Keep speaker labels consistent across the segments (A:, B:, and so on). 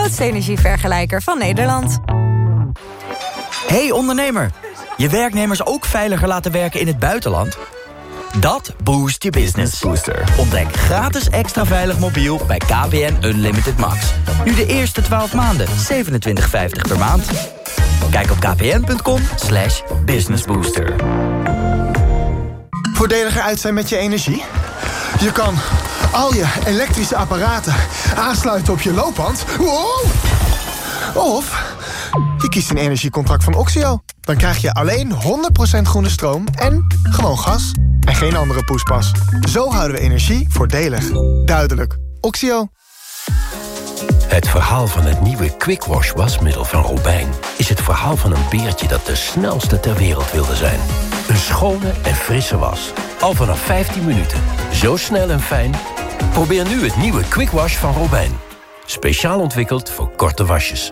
A: grootste energievergelijker van Nederland.
B: Hey ondernemer, je werknemers ook veiliger laten werken in het buitenland? Dat boost je business.
C: Booster.
B: Ontdek gratis extra veilig mobiel bij KPN Unlimited Max. Nu de eerste 12 maanden, 27,50 per maand. Kijk op kpn.com/businessbooster.
D: Voordeliger uit zijn met je energie? Je kan al je elektrische apparaten aansluiten op je loopband. Wow! Of je kiest een energiecontract van Oxio. Dan krijg je alleen 100% groene stroom en gewoon gas. En geen andere poespas. Zo houden we energie voordelig. Duidelijk. Oxio.
E: Het verhaal van het nieuwe Quick Wash wasmiddel van Robijn is het verhaal van een beertje dat de snelste ter wereld wilde zijn. Een schone en frisse was. Al vanaf 15 minuten. Zo snel en fijn. Probeer nu het nieuwe Quick Wash van Robijn. Speciaal ontwikkeld voor korte wasjes.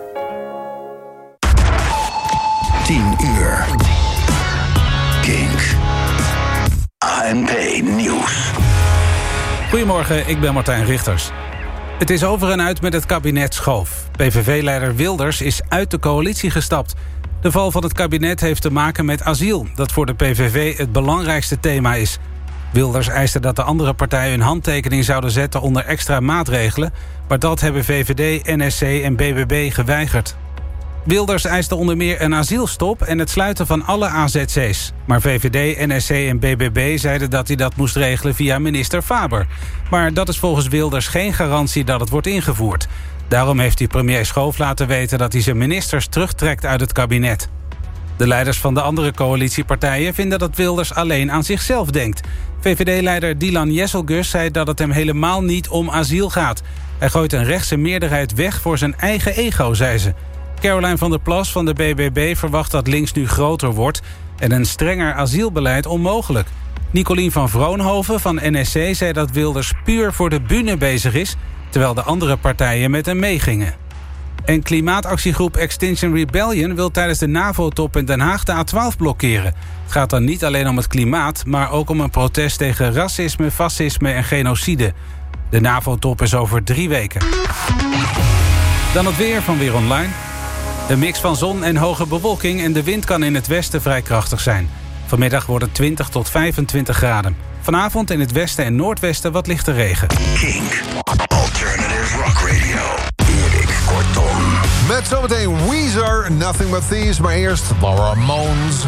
F: 10 uur. Kink. ANP Nieuws.
G: Goedemorgen, ik ben Martijn Richters. Het is over en uit met het kabinet Schoof. PVV-leider Wilders is uit de coalitie gestapt. De val van het kabinet heeft te maken met asiel, dat voor de PVV het belangrijkste thema is. Wilders eiste dat de andere partijen hun handtekening zouden zetten onder extra maatregelen, maar dat hebben VVD, NSC en BBB geweigerd. Wilders eiste onder meer een asielstop en het sluiten van alle AZC's. Maar VVD, NSC en BBB zeiden dat hij dat moest regelen via minister Faber. Maar dat is volgens Wilders geen garantie dat het wordt ingevoerd. Daarom heeft hij premier Schoof laten weten dat hij zijn ministers terugtrekt uit het kabinet. De leiders van de andere coalitiepartijen vinden dat Wilders alleen aan zichzelf denkt. VVD-leider Dylan Jesselgus zei dat het hem helemaal niet om asiel gaat. Hij gooit een rechtse meerderheid weg voor zijn eigen ego, zei ze. Caroline van der Plas van de BBB verwacht dat links nu groter wordt en een strenger asielbeleid onmogelijk. Nicolien van Vroonhoven van NSC zei dat Wilders puur voor de bühne bezig is, terwijl de andere partijen met hem meegingen. En klimaatactiegroep Extinction Rebellion wil tijdens de NAVO-top in Den Haag de A12 blokkeren. Het gaat dan niet alleen om het klimaat, maar ook om een protest tegen racisme, fascisme en genocide. De NAVO-top is over 3 weken. Dan het weer van Weer Online. Een mix van zon en hoge bewolking en de wind kan in het westen vrij krachtig zijn. Vanmiddag wordt het 20 tot 25 graden. Vanavond in het westen en noordwesten wat lichte regen.
F: Kink. Alternative Rock Radio. Erik Kortom.
H: Met zometeen Weezer, Nothing But Thieves. Maar eerst The Ramones.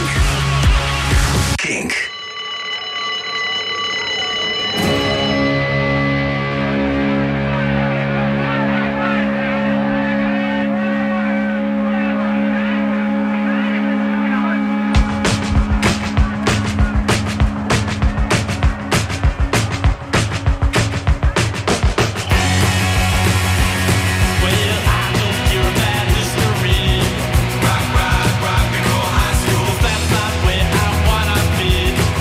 F: Kink.
I: Rock and roll high school. That's not where I wanna be.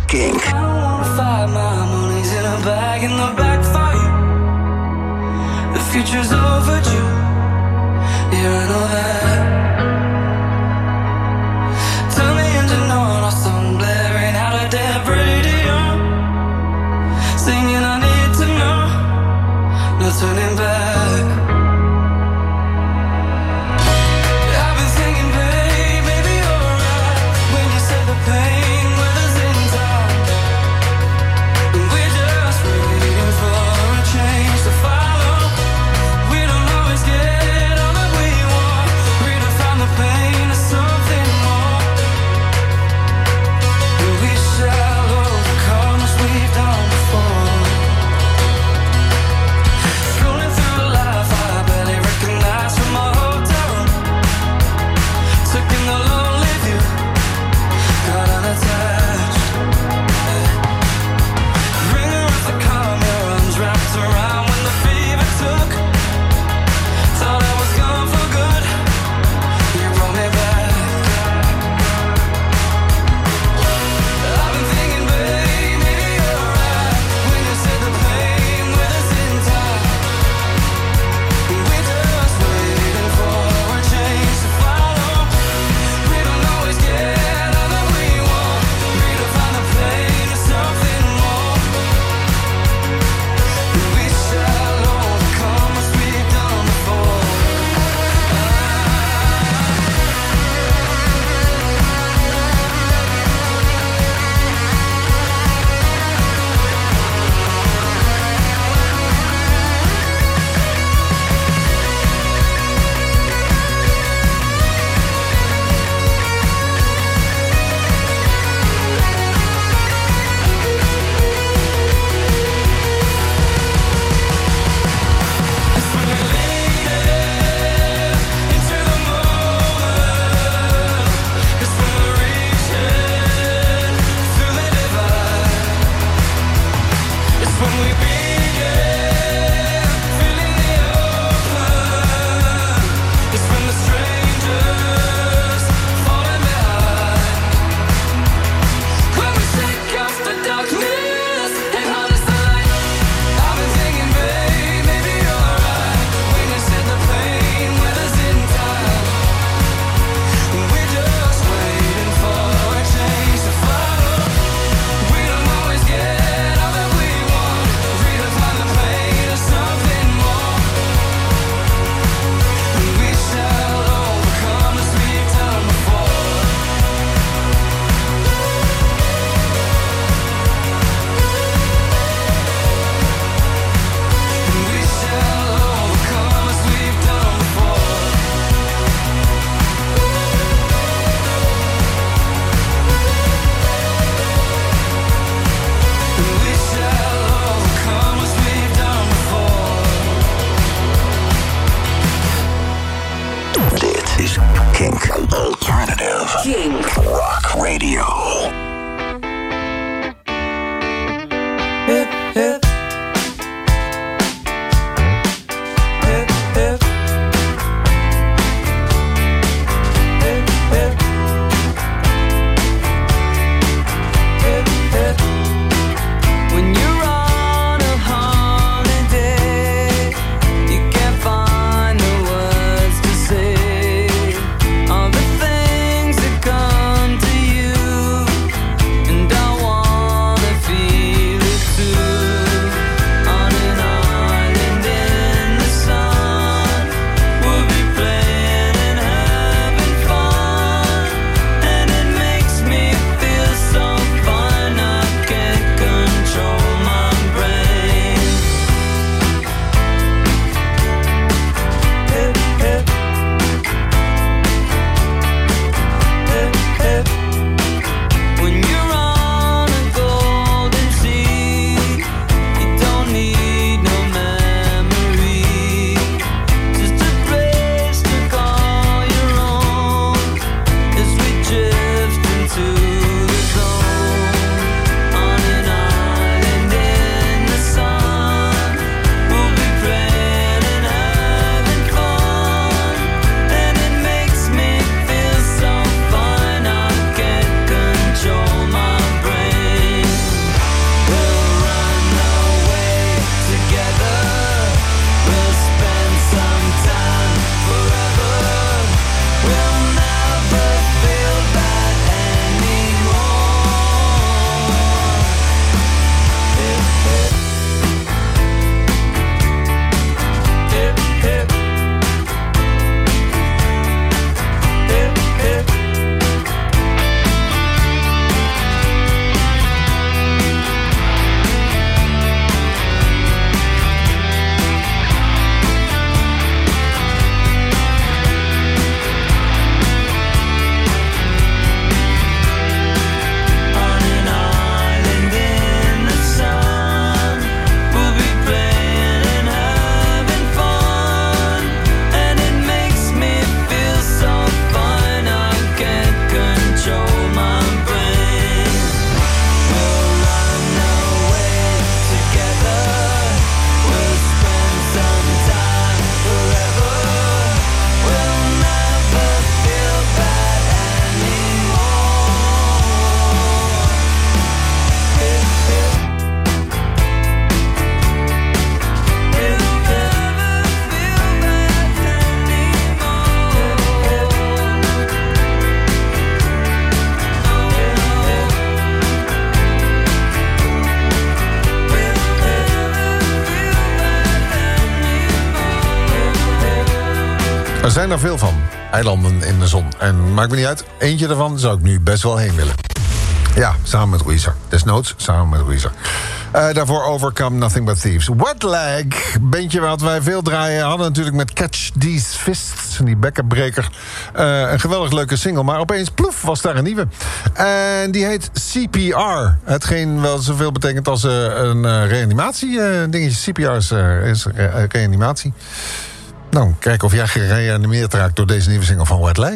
F: Kink.
C: 5 my money's in a bag in the back for you. The future's overdue. Yeah, I know that. Turn the engine on, our song blaring out a dead radio. Singing I need to know, no turning back. All the things that come to you
H: Er zijn er veel van, eilanden in de zon. En maakt me niet uit, eentje daarvan zou ik nu best wel heen willen. Ja, samen met Weezer. Desnoods, samen met Weezer. Daarvoor Overcome Nothing But Thieves. Wet Leg, bandje wat wij veel draaien. Hadden natuurlijk met Catch These Fists, die bekkenbreker. Een geweldig leuke single, maar opeens, ploef, was daar een nieuwe. En die heet CPR. Hetgeen wel zoveel betekent als een reanimatie dingetje. CPR is reanimatie. Nou, kijken of jij gereanimeerd raakt door deze nieuwe single van Wet Leg.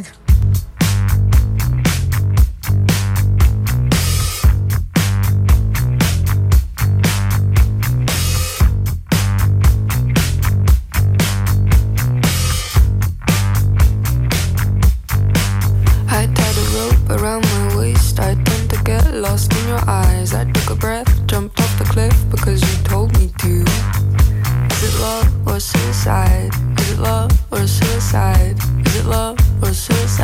I: Around my waist, I tend to get lost in your eyes. I took a breath, jumped off the cliff because you told me to. Is it love or suicide? Is it love or suicide? Is it love or suicide?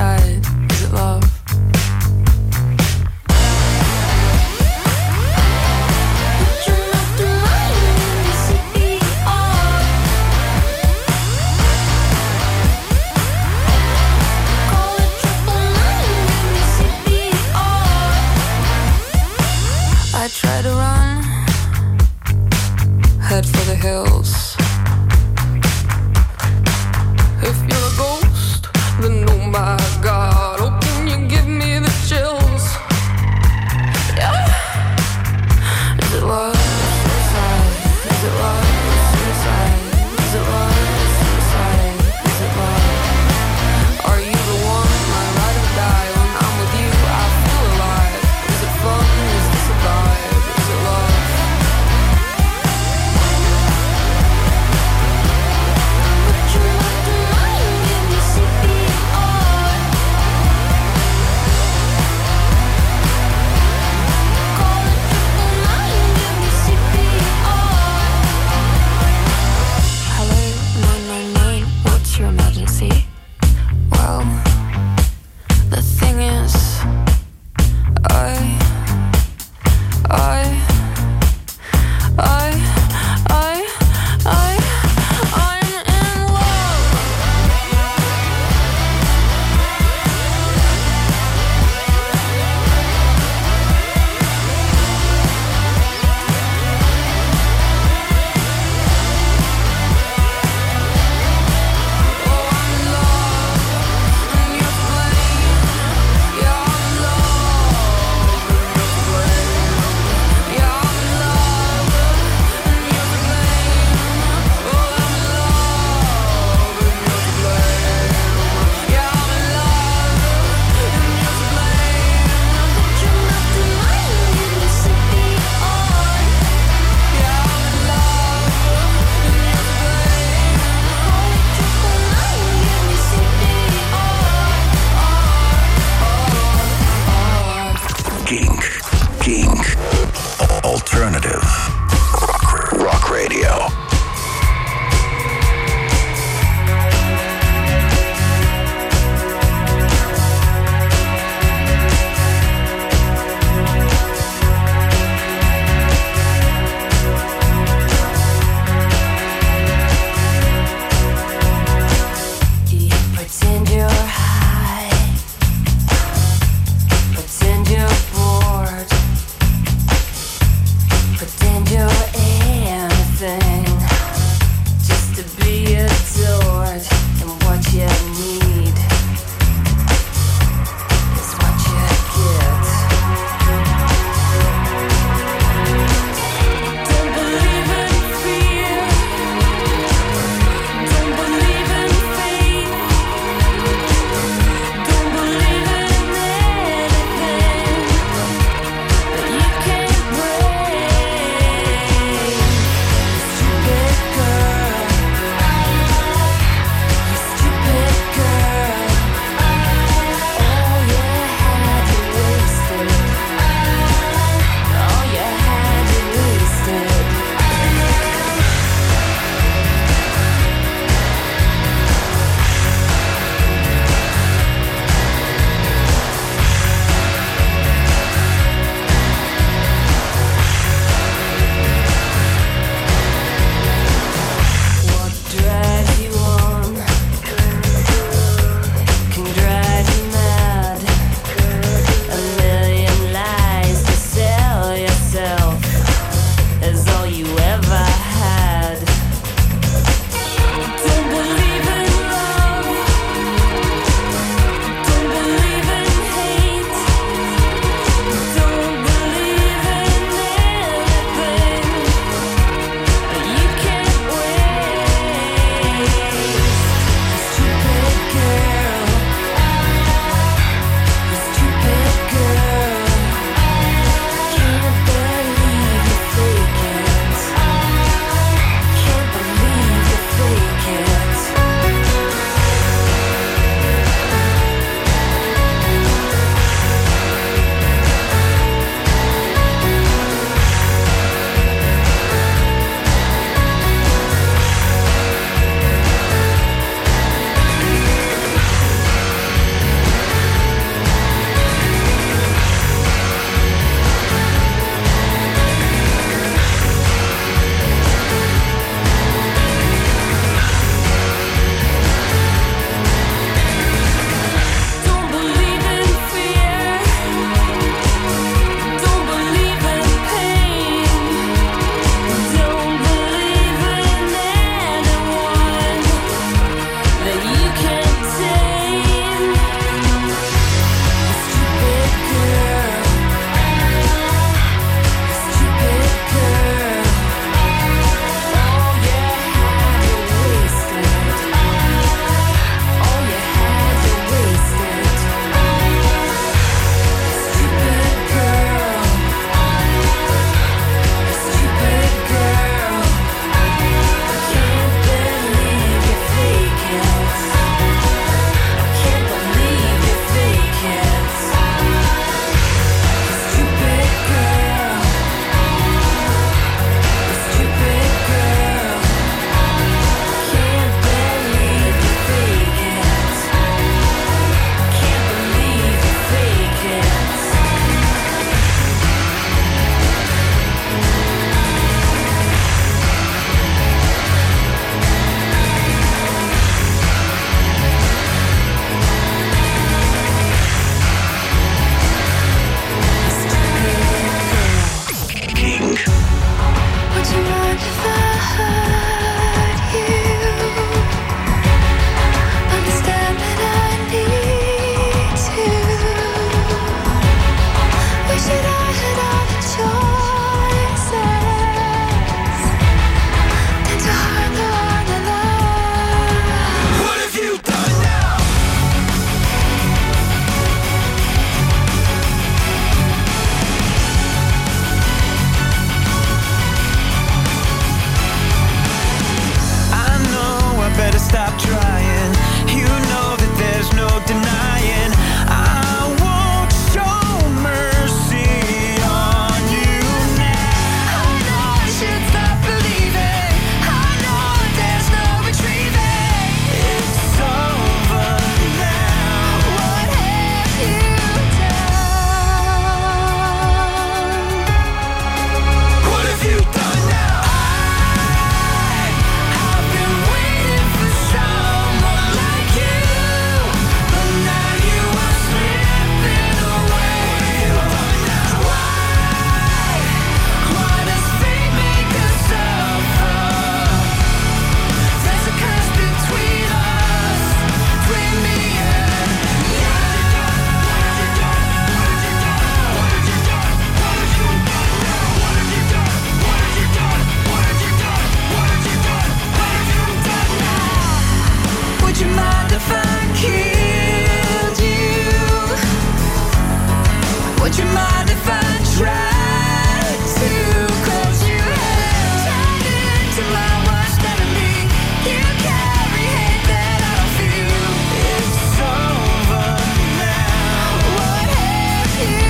C: Would you mind if I tried to close your hands? Tied into my worst enemy. You carry hate that I don't feel. It's over now. What have you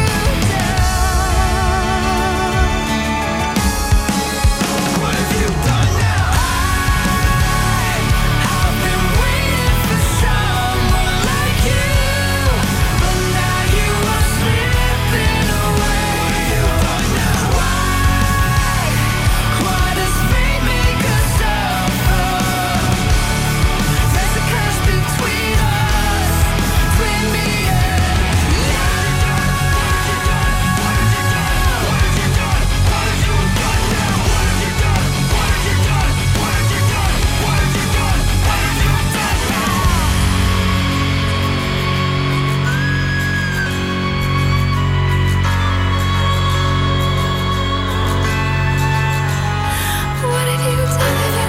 C: done? What have you done now? I've been waiting for someone like you, but now you are slipping away. What have you done now? Why does fate make us suffer? There's a curse between us, between me and you. What have you done? What have you done? What have you done now? What have you done? What have you done? What have you done? What have you done? What have you done now? What have you done?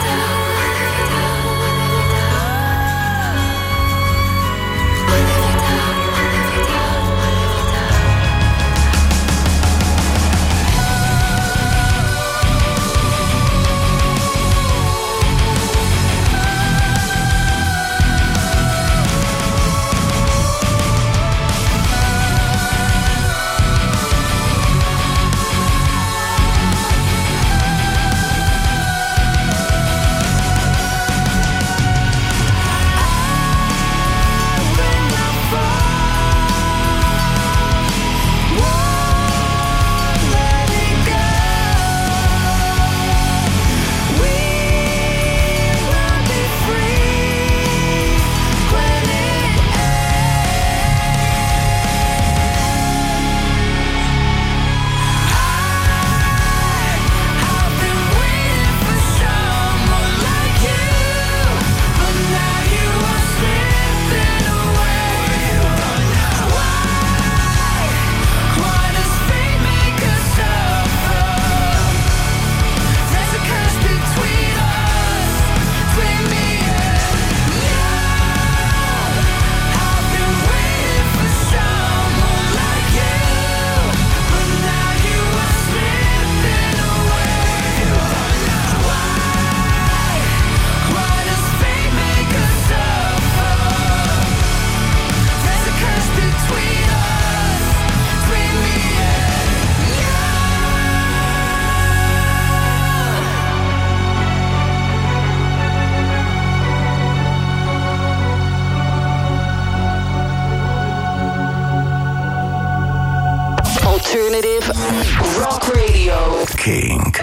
J: Alternative Rock Radio.
F: Kink.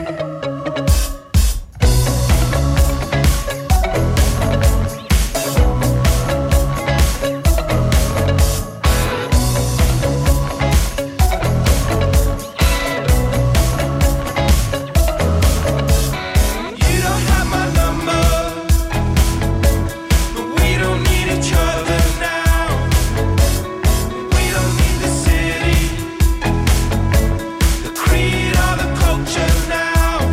C: Creed or the culture now.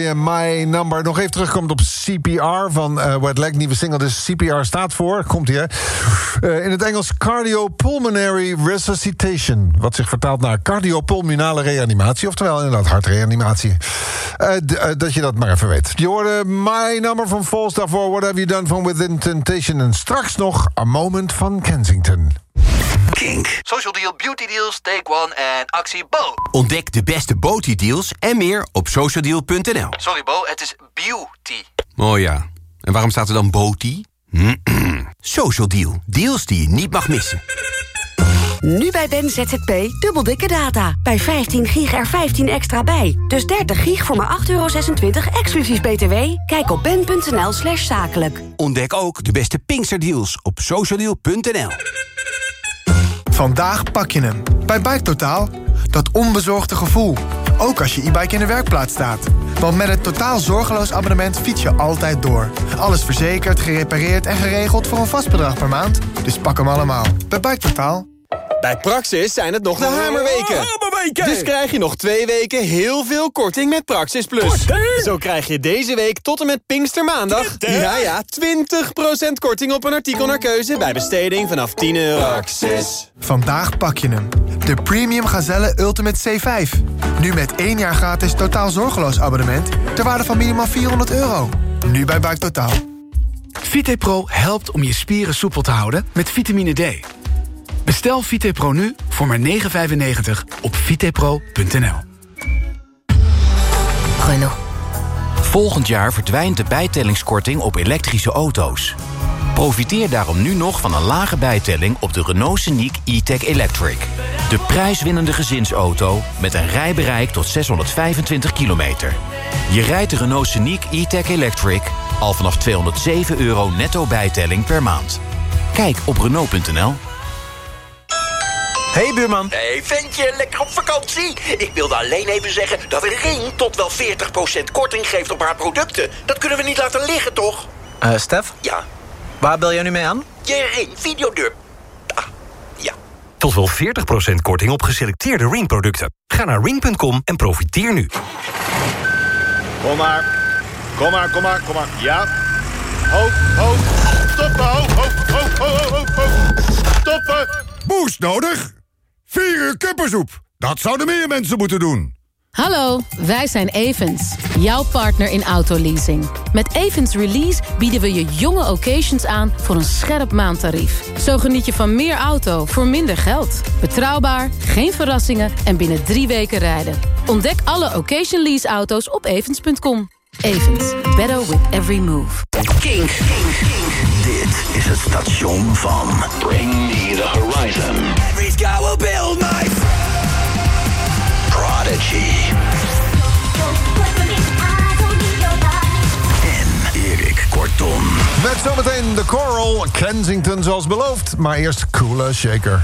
H: draaien. My Number. Nog even terugkomt op CPR van Wet Leg. Nieuwe single, dus CPR staat voor. Komt ie, hè? In het Engels Cardiopulmonary Resuscitation. Wat zich vertaalt naar cardiopulmonale reanimatie. Oftewel inderdaad hartreanimatie. Dat je dat maar even weet. Je hoorde My Number van Falls. Daarvoor What Have You Done van Within Temptation. En straks nog A Moment van Kensington.
F: Kink.
B: Social Deal, Beauty Deals, Take One en actie Bo.
K: Ontdek de beste Beauty-deals en meer op socialdeal.nl.
B: Sorry Bo, het is beauty.
K: Oh ja, en waarom staat er dan Beauty? Social Deal, deals die je niet mag missen.
L: Nu bij Ben ZZP dubbel dikke data. Bij 15 gig er 15 extra bij. Dus 30 gig voor maar €8,26 exclusief BTW. Kijk op ben.nl/zakelijk.
K: Ontdek ook de beste Pinkster-deals op socialdeal.nl.
D: Vandaag pak je hem. Bij Bike Totaal. Dat onbezorgde gevoel. Ook als je e-bike in de werkplaats staat. Want met het totaal zorgeloos abonnement fiets je altijd door. Alles verzekerd, gerepareerd en geregeld voor een vast bedrag per maand. Dus pak hem allemaal. Bij Bike Totaal.
M: Bij Praxis zijn het nog de hamerweken. Dus krijg je nog 2 weken heel veel korting met Praxis Plus. Zo krijg je deze week tot en met Pinkstermaandag... Ja, 20% korting op een artikel naar keuze... bij besteding vanaf €10. Praxis.
D: Vandaag pak je hem. De Premium Gazelle Ultimate C5. Nu met 1 jaar gratis totaal zorgeloos abonnement... ter waarde van minimaal €400. Nu bij Bike Totaal.
N: VitePro helpt om je spieren soepel te houden met vitamine D. Bestel VitePro nu voor maar €9,95 op vitepro.nl.
O: Renault. Volgend jaar verdwijnt de bijtellingskorting op elektrische auto's. Profiteer daarom nu nog van een lage bijtelling op de Renault Scenic E-Tech Electric. De prijswinnende gezinsauto met een rijbereik tot 625 kilometer. Je rijdt de Renault Scenic E-Tech Electric al vanaf €207 netto bijtelling per maand. Kijk op Renault.nl.
P: Hey buurman.
F: Hey ventje, lekker op vakantie? Ik wilde alleen even zeggen dat Ring tot wel 40% korting geeft op haar producten. Dat kunnen we niet laten liggen, toch?
P: Stef?
F: Ja?
P: Waar bel jij nu mee aan?
F: Je Ring videodeur. Ja.
Q: Tot wel 40% korting op geselecteerde Ring-producten. Ga naar ring.com en profiteer nu.
R: Kom maar. Ja. Ho. Stoppen, ho. Stoppen.
S: Boost nodig? 4 uur kippensoep. Dat zouden meer mensen moeten doen.
T: Hallo, wij zijn Evans, jouw partner in autoleasing. Met Evans Release bieden we je jonge occasions aan voor een scherp maandtarief. Zo geniet je van meer auto voor minder geld. Betrouwbaar, geen verrassingen en binnen 3 weken rijden. Ontdek alle occasion lease auto's op evans.com. Evans, better with every move.
F: Kink. Dit is het station van Bring Me The Horizon.
C: Every sky will build my
F: Prodigy. En Erik Kortom.
H: Met zometeen de Coral, Kensington zoals beloofd. Maar eerst Cooler Shaker.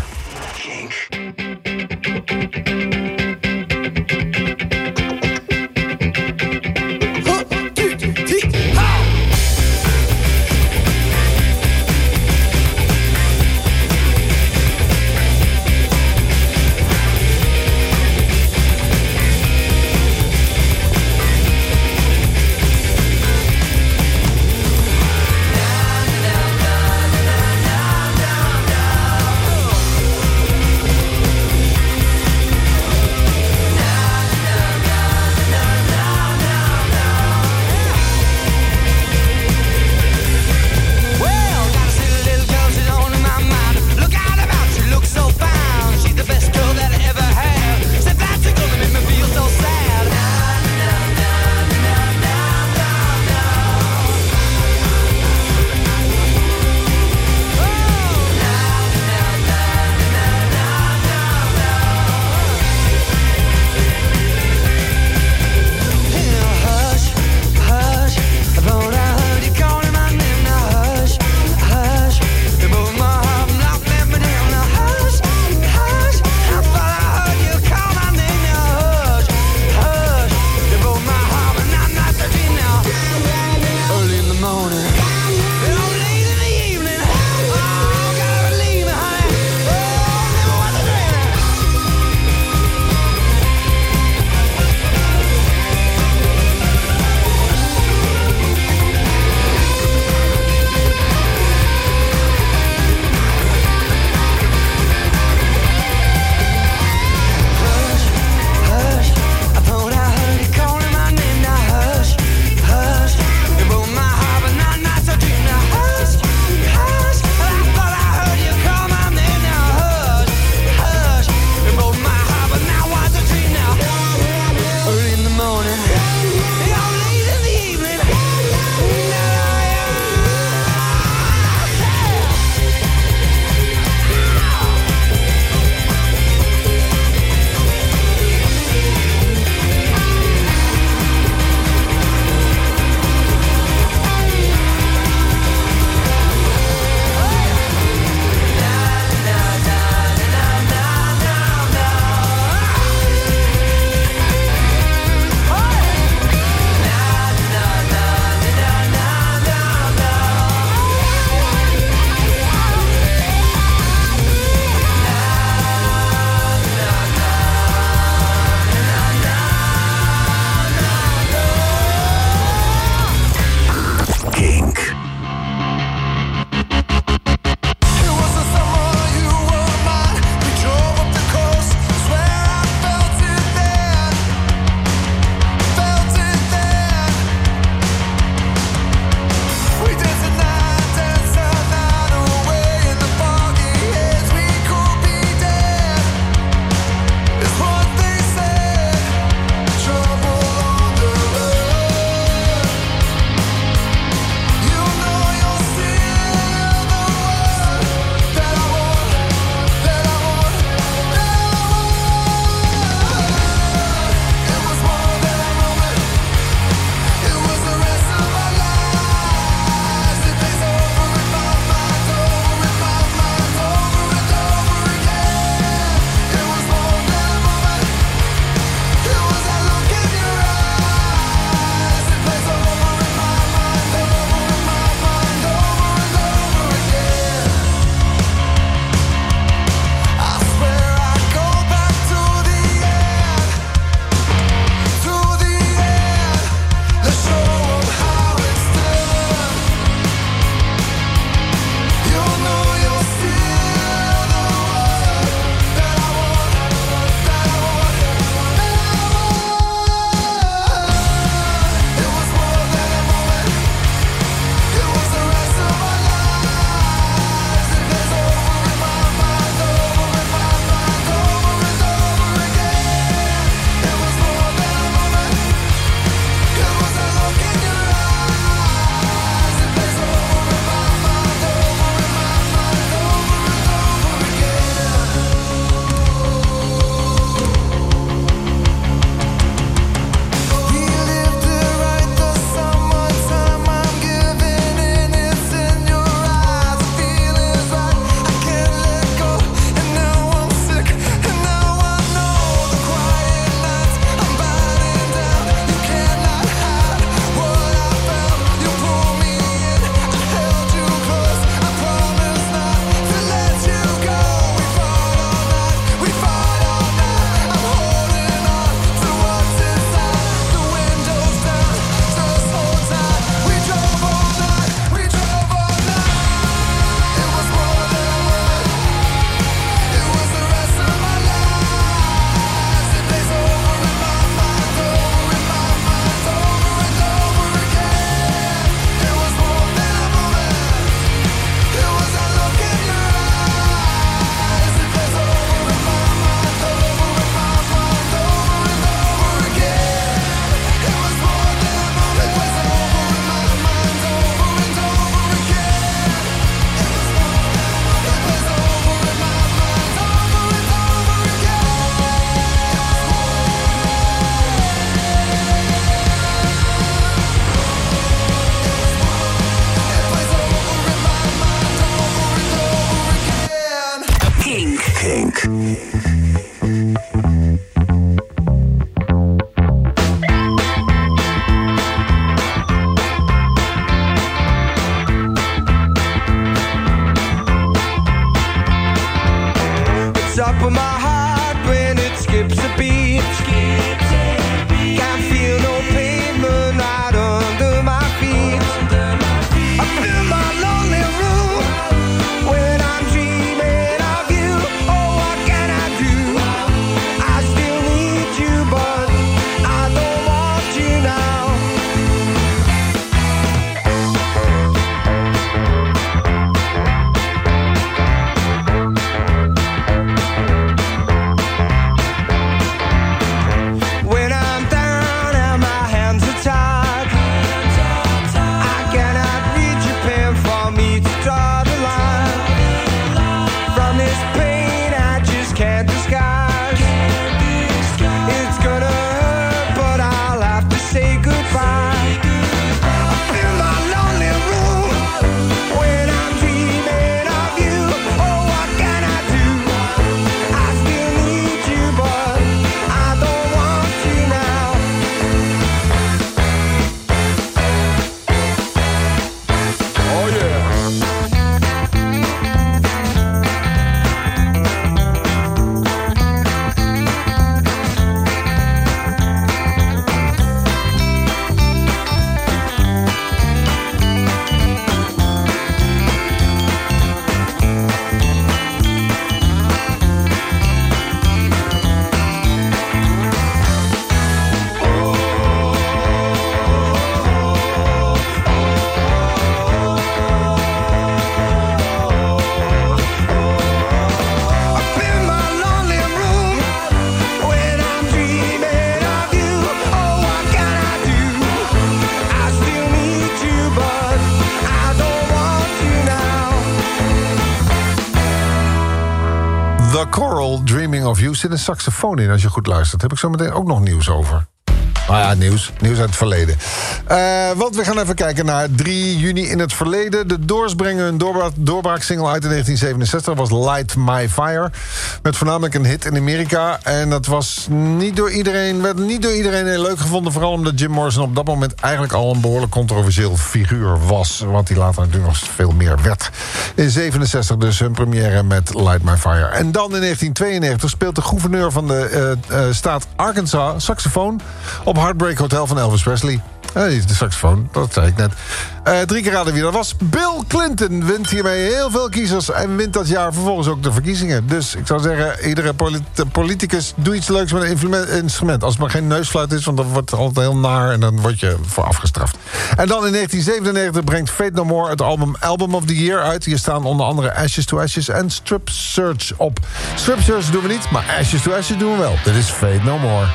H: Coral, Dreaming of You. Zit een saxofoon in als je goed luistert. Heb ik zo meteen ook nog nieuws over. Nou ja, nieuws uit het verleden. Want we gaan even kijken naar 3 juni in het verleden. De Doors brengen hun doorbraaksingle uit in 1967. Dat was Light My Fire. Met voornamelijk een hit in Amerika. En dat werd niet door iedereen heel leuk gevonden. Vooral omdat Jim Morrison op dat moment eigenlijk al een behoorlijk controversieel figuur was. Wat hij later natuurlijk nog veel meer werd. In 67 dus hun première met Light My Fire. En dan in 1992 speelt de gouverneur van de staat Arkansas saxofoon op Heartbreak Hotel van Elvis Presley. De saxofoon, dat zei ik net. 3 keer raden wie dat was. Bill Clinton wint hiermee heel veel kiezers en wint dat jaar vervolgens ook de verkiezingen. Dus ik zou zeggen, iedere politicus, doe iets leuks met een instrument. Als het maar geen neusfluit is, want dat wordt altijd heel naar en dan word je voor afgestraft. En dan in 1997 brengt Fate No More het Album of the Year uit. Hier staan onder andere Ashes to Ashes en Strip Search op. Strip Search doen we niet, maar Ashes to Ashes doen we wel. Dit is Fate No More.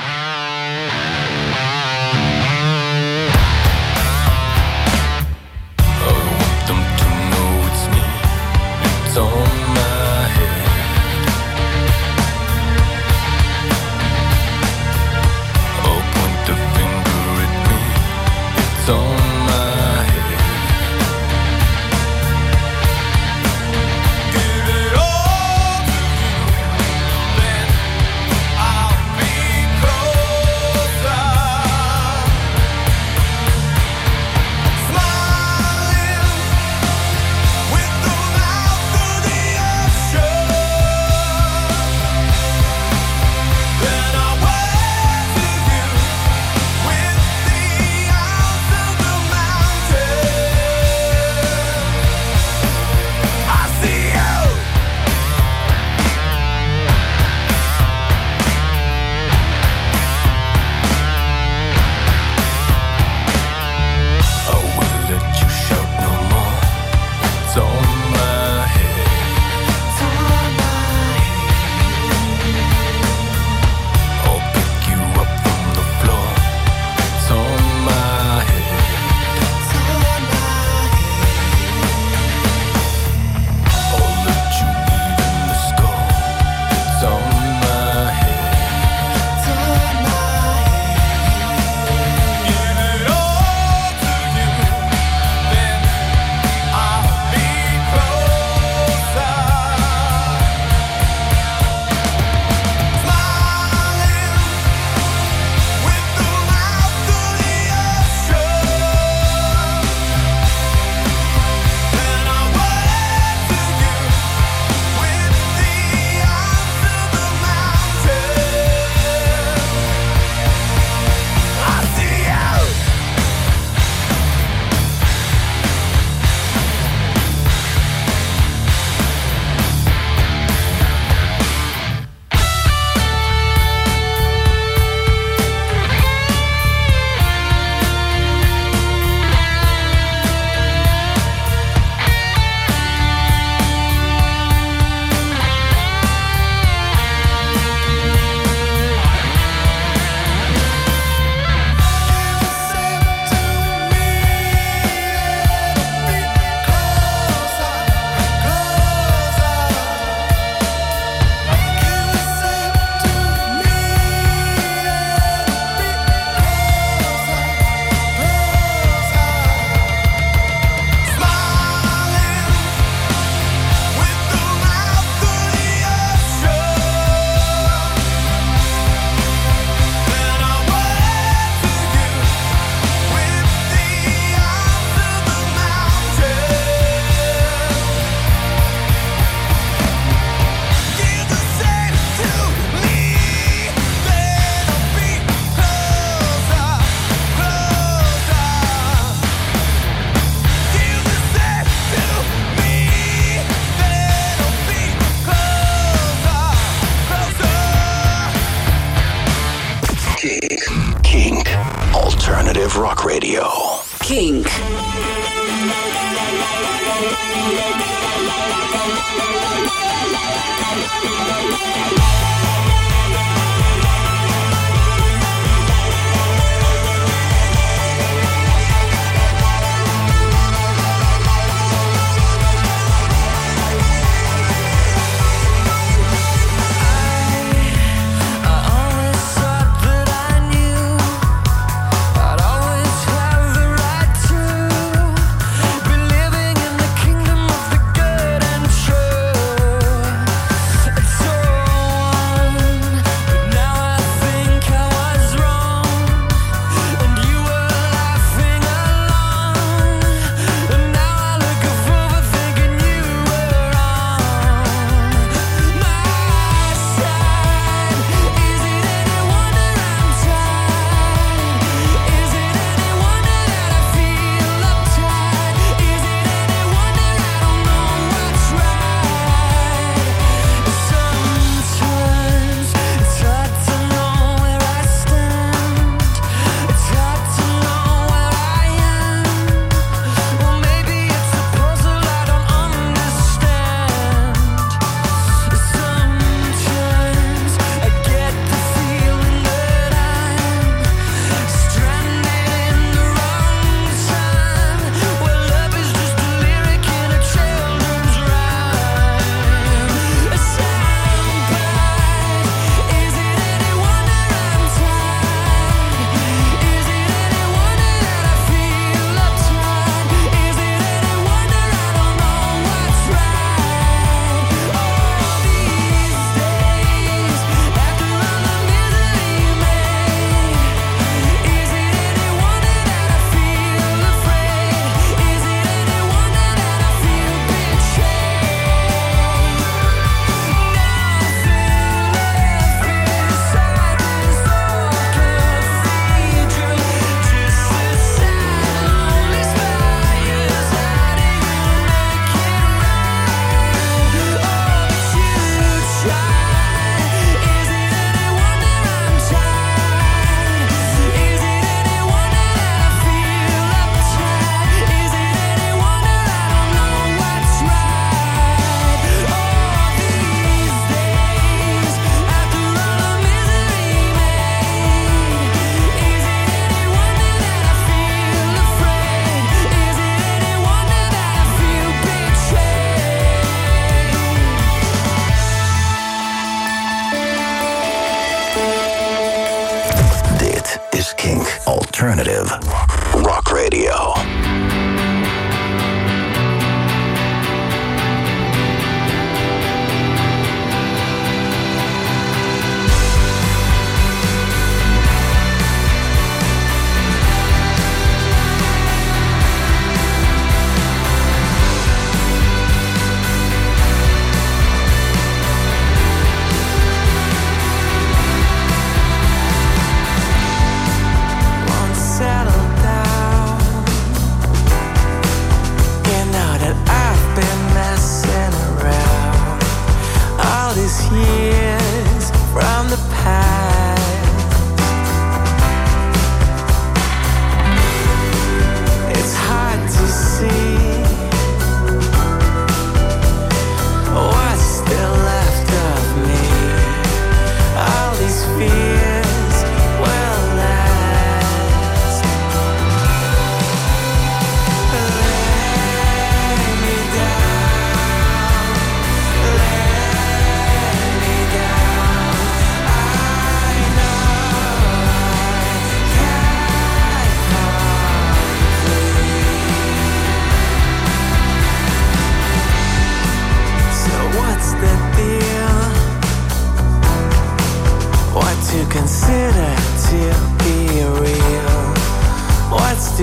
C: It's on my head. Oh, point the finger at me. It's on my head. Give it all to you, then I'll be closer. Smiling with the mouth of the ocean. Then I'll wave to you with the arms of the mountain. I see you. I will let you shout no more. It's on my head. It's on my head. I'll pick you up from the floor. It's on my head. It's on my head. I'll let you even the score. It's on my head. It's on my head. Give it all to you, then I'll be closer. Smiling with the mouth of the ocean. Then I'll wave to you with the arms of the mountain. I see you.
F: Kink. Alternative Rock Radio.
J: Kink.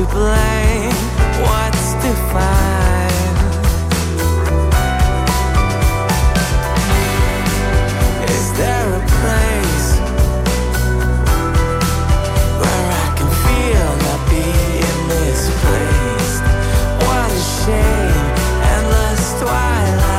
C: blame? What's defined? Is there a place where I can feel not being misplaced? What a shame, endless twilight.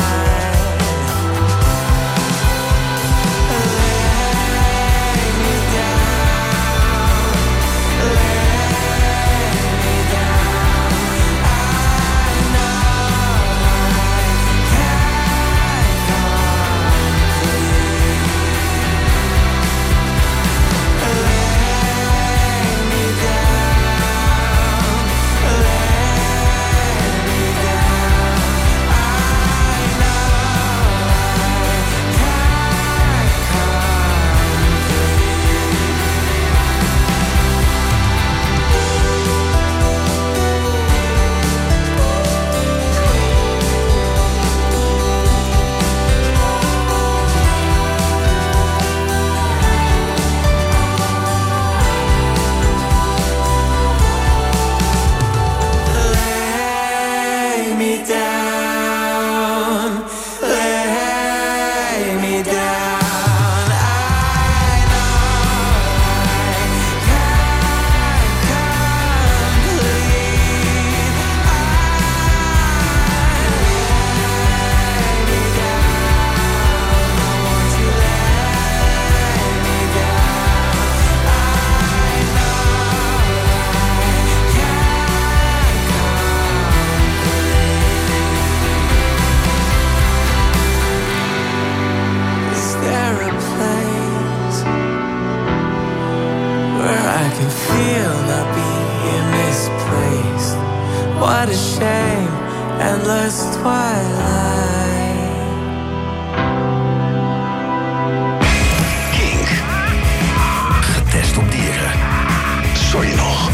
C: What a shame, endless twilight.
U: Kink. Getest op dieren. Sorry nog.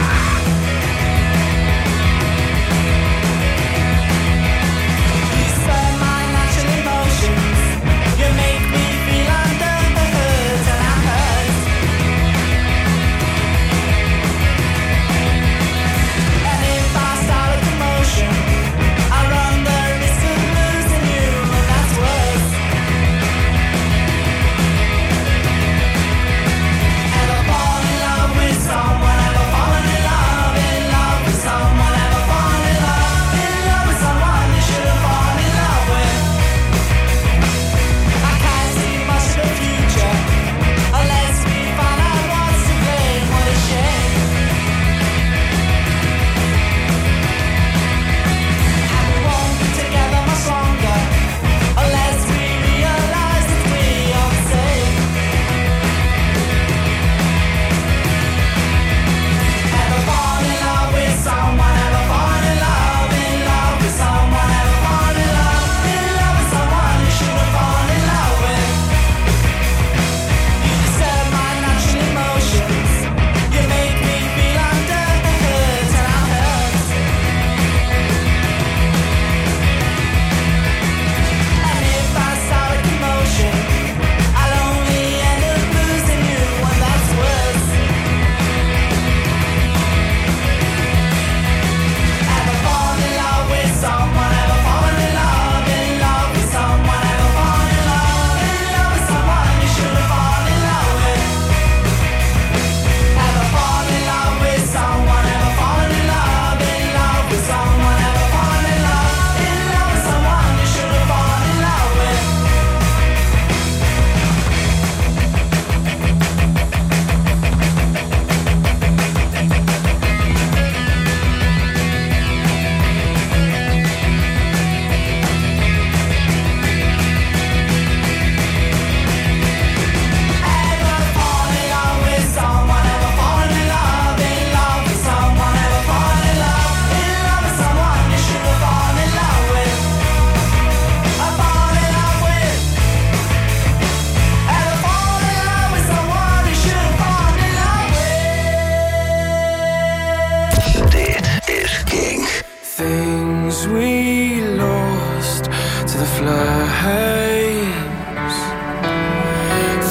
C: flames,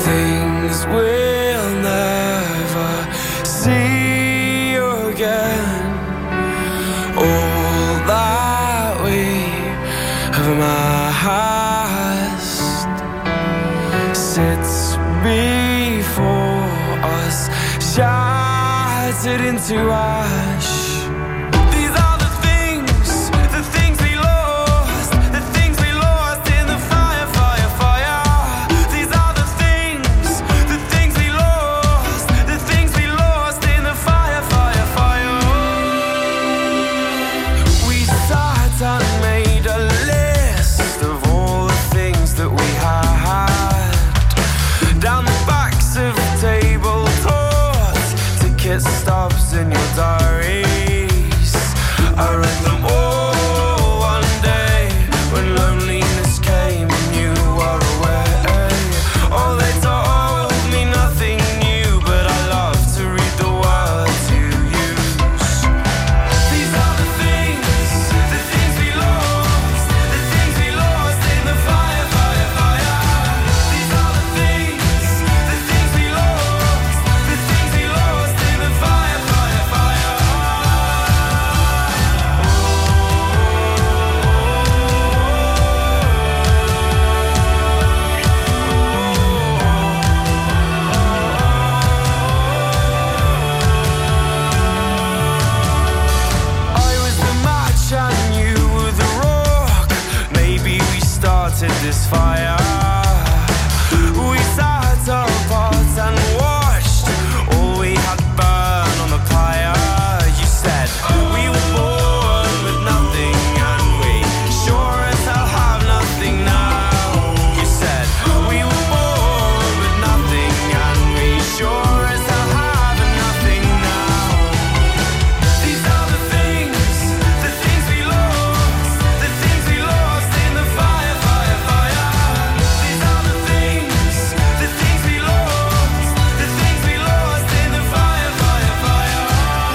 C: things we'll never see again. melted into ash. These are the things we lost, the things we lost in the fire, fire, fire. These are the things we lost, the things we lost in the fire, fire, fire. We sat and made a list of all the things that we had down the backs of tabletops, ticket stubs in your diaries. I read them all one day when loneliness came and you were away. Oh, they told me nothing new, but I love to read the words you use. These are the things we lost, the things we lost in the fire, fire, fire. These are the things we lost, the things we lost in the fire, fire, fire. I was the match and you were the rock. Maybe we started this fire. We sat apart and watched all we had burn on the pyre. You said we were born with nothing and we sure as hell have nothing now. You said we were born with nothing and we sure as hell have nothing now. These are the things we lost, the things we lost in the fire, fire, fire. These are the things we lost, the things we lost in the fire, fire, fire.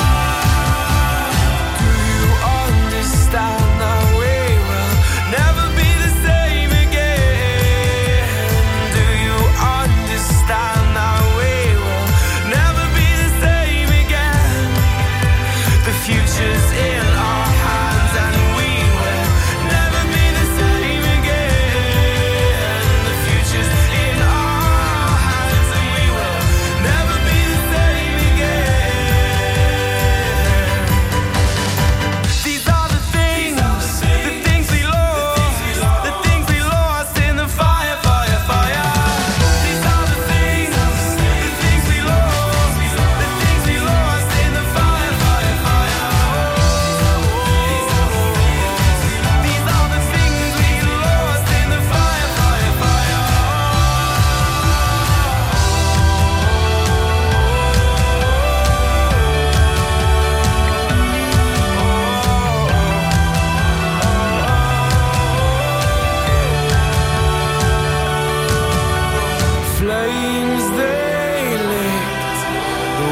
C: Do you understand that we will never be the same again? Do you understand that we will never be the same again? The future's in our hands and we will never be the same again. The future's in our hands and we will never be the same again. These are the things we lost, the things we lost in the fire, fire, fire. These are the things we lost, the things we lost in the fire, fire, fire. These are the things we lost in the fire, fire, fire. Flames they licked the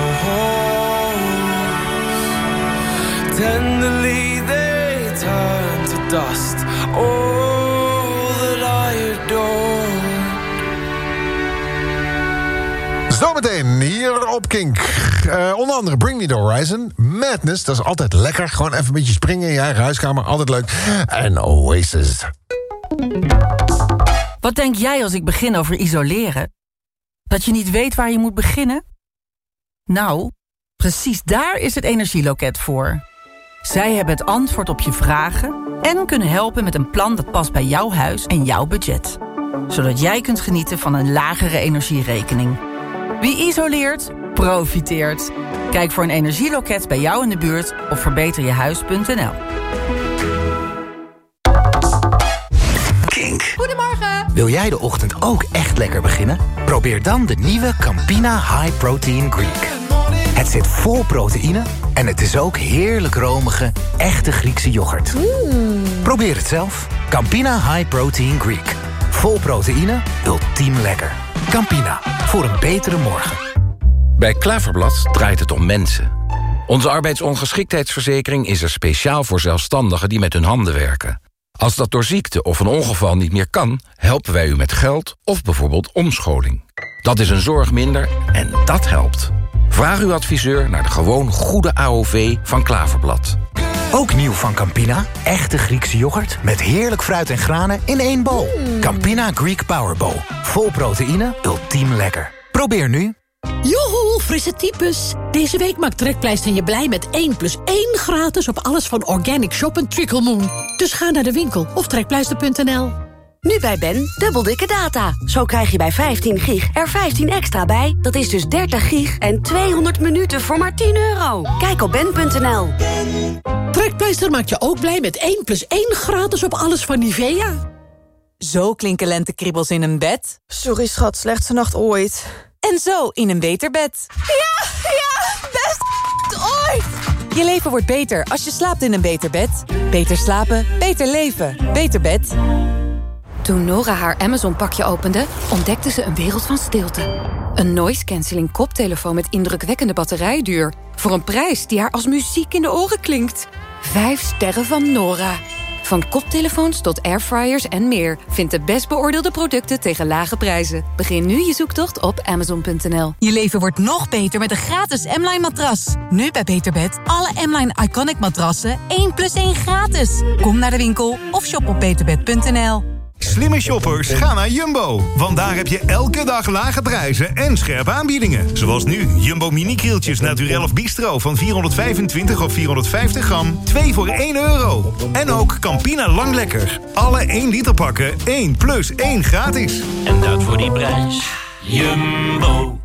C: walls. Tenderly they turned to dust all that I adored.
H: Zometeen hier op Kink. Onder andere Bring Me The Horizon. Madness, dat is altijd lekker. Gewoon even een beetje springen in je eigen huiskamer. Altijd leuk. En Oasis.
A: Wat denk jij als ik begin over isoleren? Dat je niet weet waar je moet beginnen? Nou, precies daar is het Energieloket voor. Zij hebben het antwoord op je vragen en kunnen helpen met een plan dat past bij jouw huis en jouw budget. Zodat jij kunt genieten van een lagere energierekening. Wie isoleert, profiteert. Kijk voor een energieloket bij jou in de buurt op verbeterjehuis.nl.
U: Kink.
V: Goedemorgen. Wil jij de ochtend ook echt lekker beginnen? Probeer dan de nieuwe Campina High Protein Greek. Het zit vol proteïne en het is ook heerlijk romige, echte Griekse yoghurt. Probeer het zelf. Campina High Protein Greek. Vol proteïne, ultiem lekker. Campina, voor een betere morgen.
W: Bij Klaverblad draait het om mensen. Onze arbeidsongeschiktheidsverzekering is er speciaal voor zelfstandigen die met hun handen werken. Als dat door ziekte of een ongeval niet meer kan, helpen wij u met geld of bijvoorbeeld omscholing. Dat is een zorg minder en dat helpt. Vraag uw adviseur naar de gewoon goede AOV van Klaverblad.
V: Ook nieuw van Campina, echte Griekse yoghurt met heerlijk fruit en granen in één bol. Campina Greek Power Bowl. Vol proteïne, ultiem lekker. Probeer nu.
X: Joehoe!
E: vol frisse types. Deze week maakt Trekpleister je blij met 1+1 gratis op alles van Organic Shop en Trickle Moon. Dus ga naar de winkel of trekpleister.nl.
L: Nu bij Ben, dubbel dikke data. Zo krijg je bij 15 gig er 15 extra bij. Dat is dus 30 gig en 200 minuten voor maar €10. Kijk op ben.nl.
E: Trekpleister maakt je ook blij met 1+1 gratis op alles van Nivea.
G: Zo klinken lentekriebels in een bed.
I: Sorry schat, slechtste nacht ooit.
G: En zo in een beter bed.
I: Ja, best ooit!
G: Je leven wordt beter als je slaapt in een beter bed. Beter slapen, beter leven. Beter bed.
X: Toen Nora haar Amazon-pakje opende, ontdekte ze een wereld van stilte. Een noise-canceling koptelefoon met indrukwekkende batterijduur. Voor een prijs die haar als muziek in de oren klinkt. 5 sterren van Nora. Van koptelefoons tot airfryers en meer. Vind de best beoordeelde producten tegen lage prijzen. Begin nu je zoektocht op Amazon.nl.
G: Je leven wordt nog beter met een gratis M-Line matras. Nu bij Beterbed alle M-Line Iconic matrassen 1+1 gratis. Kom naar de winkel of shop op beterbed.nl.
Y: Slimme shoppers, ga naar Jumbo. Want daar heb je elke dag lage prijzen en scherpe aanbiedingen. Zoals nu, Jumbo mini-krieltjes naturel of bistro van 425 of 450 gram. 2 voor €1. En ook Campina Lang Lekker. Alle 1 liter pakken, 1+1 gratis.
Z: En dat voor die prijs. Jumbo.